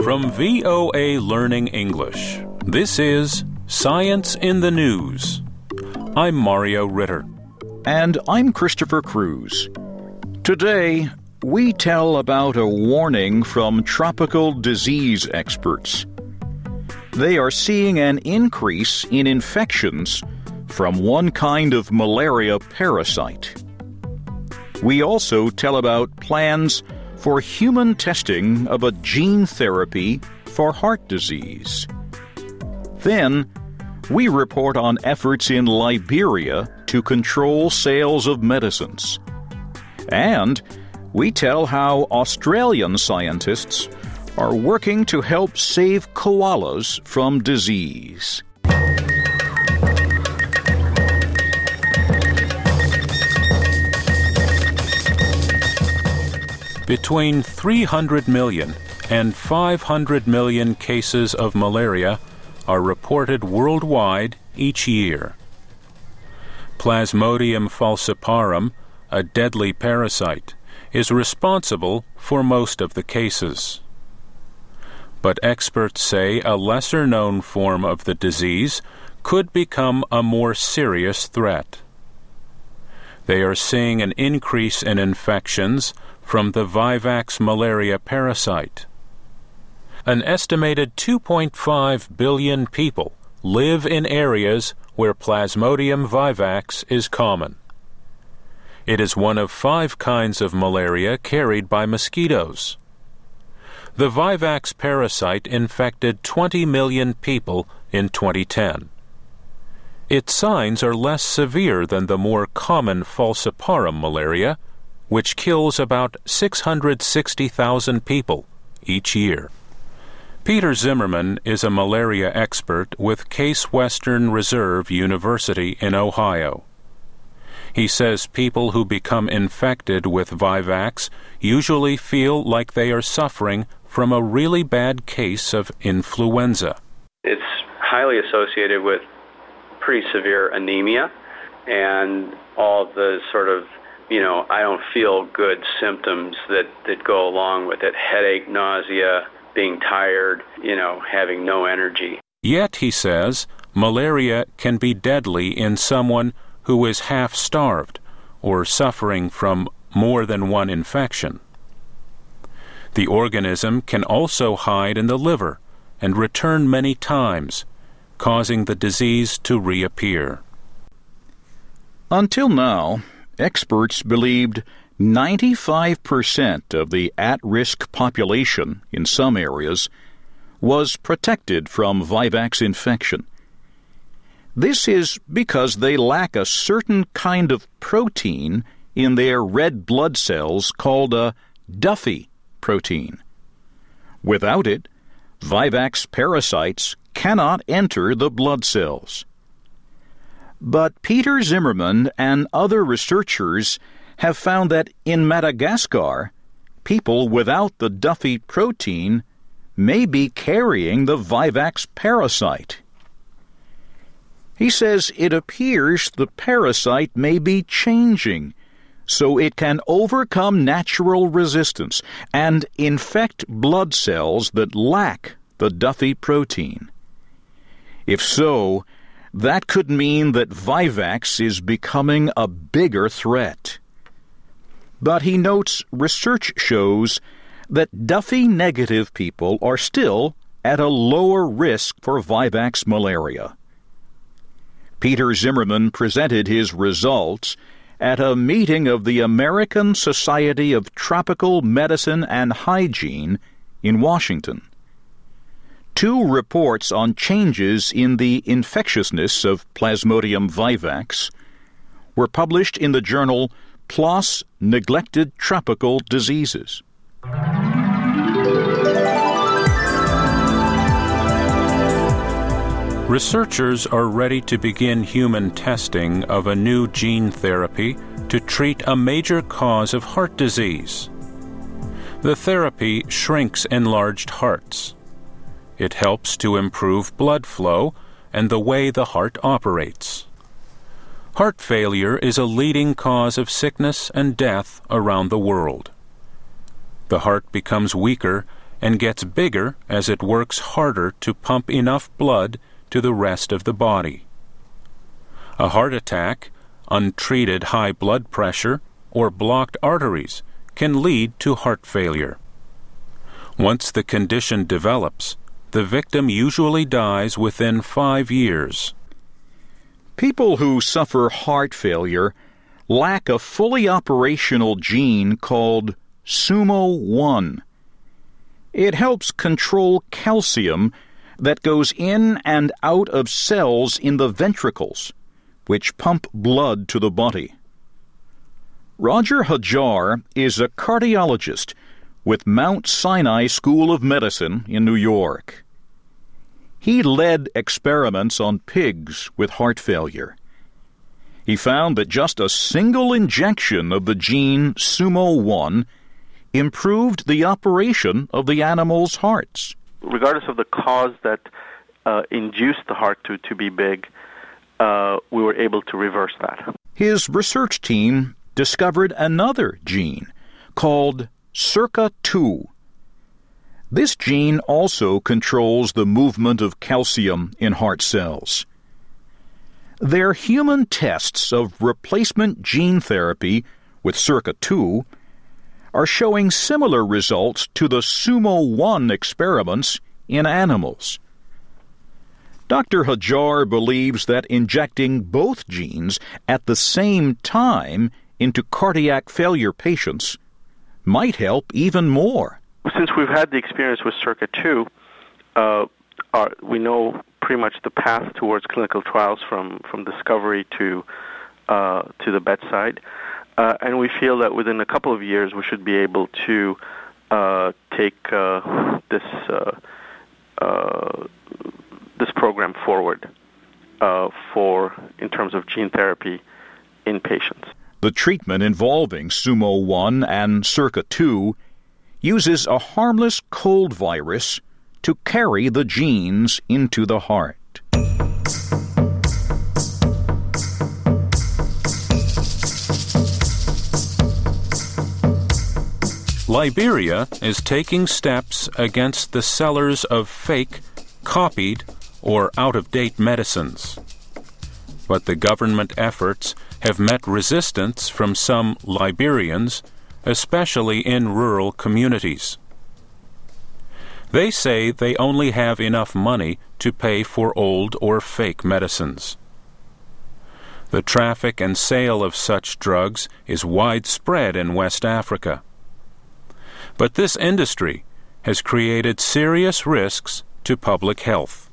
From VOA Learning English, this is Science in the News. I'm Mario Ritter. And I'm Christopher Cruz. Today, we tell about a warning from tropical disease experts. They are seeing an increase in infections from one kind of malaria parasite. We also tell about plans for human testing of a gene therapy for heart disease. Then, we report on efforts in Liberia to control sales of medicines. And we tell how Australian scientists are working to help save koalas from disease. Between 300 million and 500 million cases of malaria are reported worldwide each year. Plasmodium falciparum, a deadly parasite, is responsible for most of the cases. But experts say a lesser-known form of the disease could become a more serious threat. They are seeing an increase in infections from the Vivax malaria parasite. An estimated 2.5 billion people live in areas where Plasmodium vivax is common. It is one of 5 kinds of malaria carried by mosquitoes. The Vivax parasite infected 20 million people in 2010. Its signs are less severe than the more common falciparum malaria, which kills about 660,000 people each year. Peter Zimmerman is a malaria expert with Case Western Reserve University in Ohio. He says people who become infected with Vivax usually feel like they are suffering from a really bad case of influenza. It's highly associated with pretty severe anemia and all the sort of I don't feel good symptoms that go along with it. Headache, nausea, being tired, having no energy. Yet, he says, malaria can be deadly in someone who is half-starved or suffering from more than one infection. The organism can also hide in the liver and return many times, causing the disease to reappear. Until now, experts believed 95% of the at-risk population in some areas was protected from Vivax infection. This is because they lack a certain kind of protein in their red blood cells called a Duffy protein. Without it, Vivax parasites cannot enter the blood cells. But Peter Zimmerman and other researchers have found that in Madagascar, people without the Duffy protein may be carrying the Vivax parasite. He says it appears the parasite may be changing, so it can overcome natural resistance and infect blood cells that lack the Duffy protein. If so, that could mean that Vivax is becoming a bigger threat. But he notes research shows that Duffy-negative people are still at a lower risk for Vivax malaria. Peter Zimmerman presented his results at a meeting of the American Society of Tropical Medicine and Hygiene in Washington. 2 reports on changes in the infectiousness of Plasmodium vivax were published in the journal PLOS Neglected Tropical Diseases. Researchers are ready to begin human testing of a new gene therapy to treat a major cause of heart disease. The therapy shrinks enlarged hearts. It helps to improve blood flow and the way the heart operates. Heart failure is a leading cause of sickness and death around the world. The heart becomes weaker and gets bigger as it works harder to pump enough blood to the rest of the body. A heart attack, untreated high blood pressure, or blocked arteries can lead to heart failure. Once the condition develops, the victim usually dies within 5 years. People who suffer heart failure lack a fully operational gene called SUMO1. It helps control calcium that goes in and out of cells in the ventricles, which pump blood to the body. Roger Hajar is a cardiologist with Mount Sinai School of Medicine in New York. He led experiments on pigs with heart failure. He found that just a single injection of the gene SUMO1 improved the operation of the animals' hearts. Regardless of the cause that induced the heart to be big, we were able to reverse that. His research team discovered another gene called SERCA2. This gene also controls the movement of calcium in heart cells. Their human tests of replacement gene therapy with SERCA2 are showing similar results to the SUMO1 experiments in animals. Dr. Hajar believes that injecting both genes at the same time into cardiac failure patients might help even more. Since we've had the experience with SERCA2, we know pretty much the path towards clinical trials from discovery to the bedside. And we feel that within a couple of years we should be able to take this program forward in terms of gene therapy in patients. The treatment involving SUMO1 and SERCA2 uses a harmless cold virus to carry the genes into the heart. Liberia is taking steps against the sellers of fake, copied, or out-of-date medicines. But the government efforts have met resistance from some Liberians, especially in rural communities. They say they only have enough money to pay for old or fake medicines. The traffic and sale of such drugs is widespread in West Africa. But this industry has created serious risks to public health.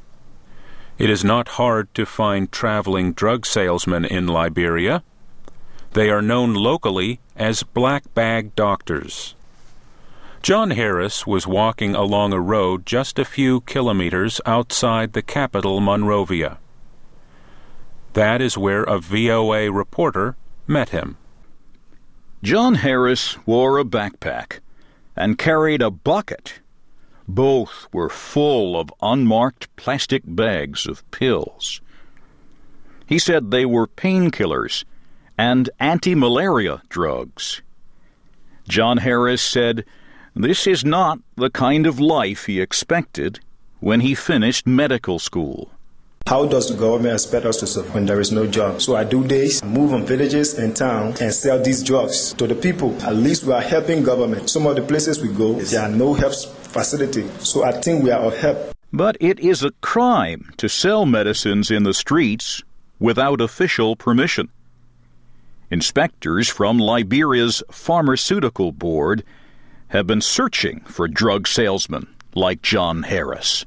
It is not hard to find traveling drug salesmen in Liberia. They are known locally as black bag doctors. John Harris was walking along a road just a few kilometers outside the capital, Monrovia. That is where a VOA reporter met him. John Harris wore a backpack and carried a bucket. Both were full of unmarked plastic bags of pills. He said they were painkillers and anti-malaria drugs. John Harris said this is not the kind of life he expected when he finished medical school. How does the government expect us to survive when there is no job? So I do this, move on villages and towns and sell these drugs to the people. At least we are helping government. Some of the places we go, there are no health facility. So I think we are of help. But it is a crime to sell medicines in the streets without official permission. Inspectors from Liberia's Pharmaceutical Board have been searching for drug salesmen like John Harris.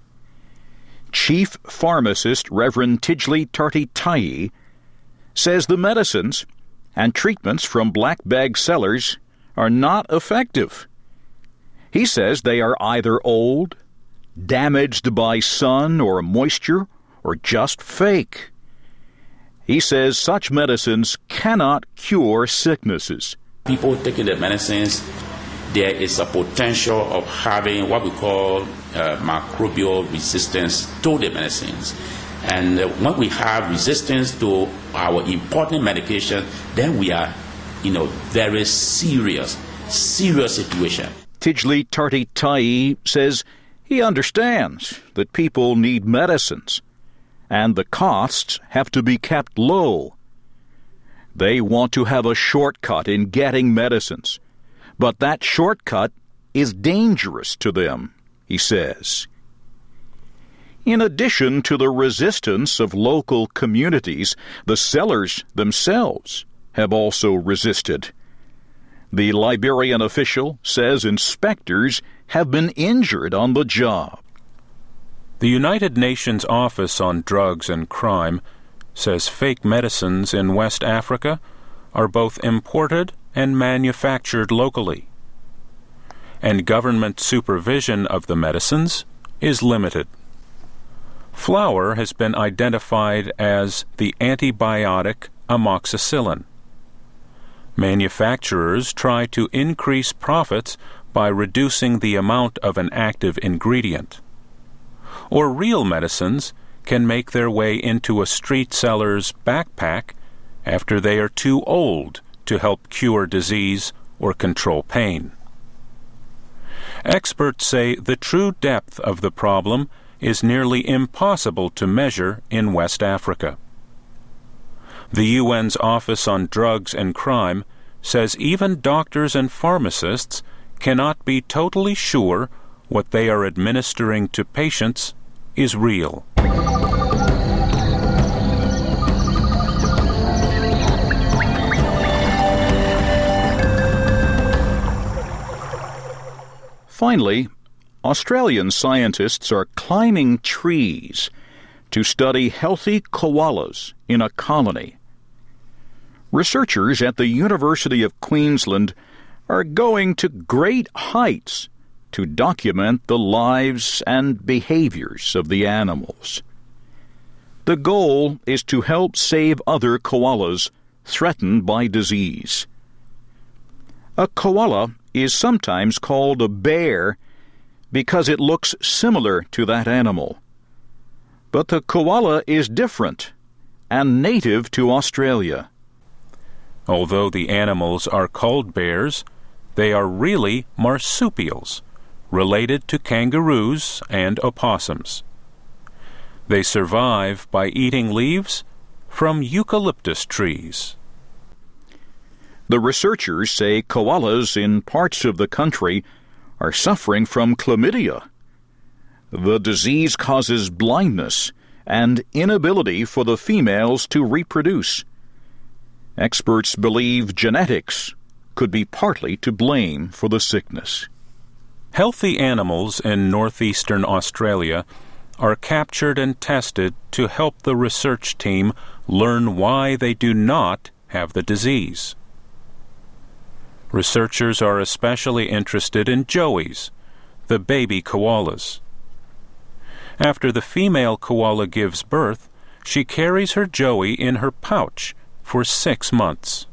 Chief Pharmacist Reverend Tidgley Tarty-Tai says the medicines and treatments from black bag sellers are not effective. He says they are either old, damaged by sun or moisture, or just fake. He says such medicines cannot cure sicknesses. People taking the medicines, there is a potential of having what we call microbial resistance to the medicines. And when we have resistance to our important medication, then we are in a very serious situation. Tijli Tarti-Tai says he understands that people need medicines, and the costs have to be kept low. They want to have a shortcut in getting medicines, but that shortcut is dangerous to them, he says. In addition to the resistance of local communities, the sellers themselves have also resisted. The Liberian official says inspectors have been injured on the job. The United Nations Office on Drugs and Crime says fake medicines in West Africa are both imported and manufactured locally, and government supervision of the medicines is limited. Flour has been identified as the antibiotic amoxicillin. Manufacturers try to increase profits by reducing the amount of an active ingredient. Or real medicines can make their way into a street seller's backpack after they are too old to help cure disease or control pain. Experts say the true depth of the problem is nearly impossible to measure in West Africa. The UN's Office on Drugs and Crime says even doctors and pharmacists cannot be totally sure what they are administering to patients is real. Finally, Australian scientists are climbing trees to study healthy koalas in a colony. Researchers at the University of Queensland are going to great heights to document the lives and behaviors of the animals. The goal is to help save other koalas threatened by disease. A koala is sometimes called a bear because it looks similar to that animal. But the koala is different and native to Australia. Although the animals are called bears, they are really marsupials, related to kangaroos and opossums. They survive by eating leaves from eucalyptus trees. The researchers say koalas in parts of the country are suffering from chlamydia. The disease causes blindness and inability for the females to reproduce. Experts believe genetics could be partly to blame for the sickness. Healthy animals in northeastern Australia are captured and tested to help the research team learn why they do not have the disease. Researchers are especially interested in joeys, the baby koalas. After the female koala gives birth, she carries her joey in her pouch for 6 months.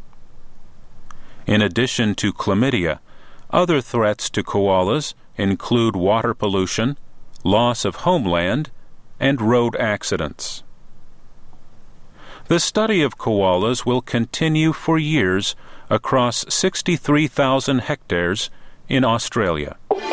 In addition to chlamydia, other threats to koalas include water pollution, loss of homeland, and road accidents. The study of koalas will continue for years across 63,000 hectares in Australia.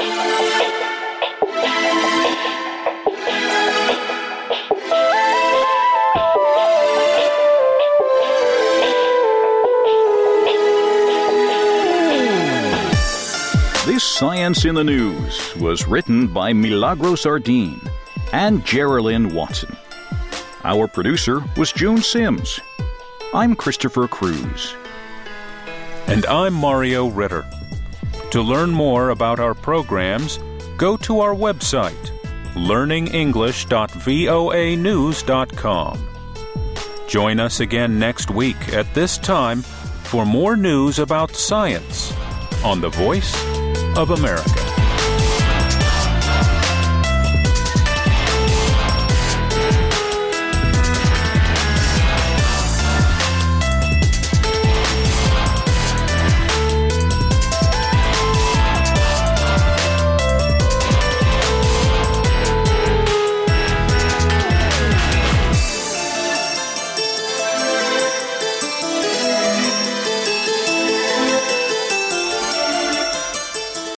This Science in the News was written by Milagros Ardeen and Geraldine Watson. Our producer was June Sims. I'm Christopher Cruz. And I'm Mario Ritter. To learn more about our programs, go to our website, learningenglish.voanews.com. Join us again next week at this time for more news about science on the Voice of America.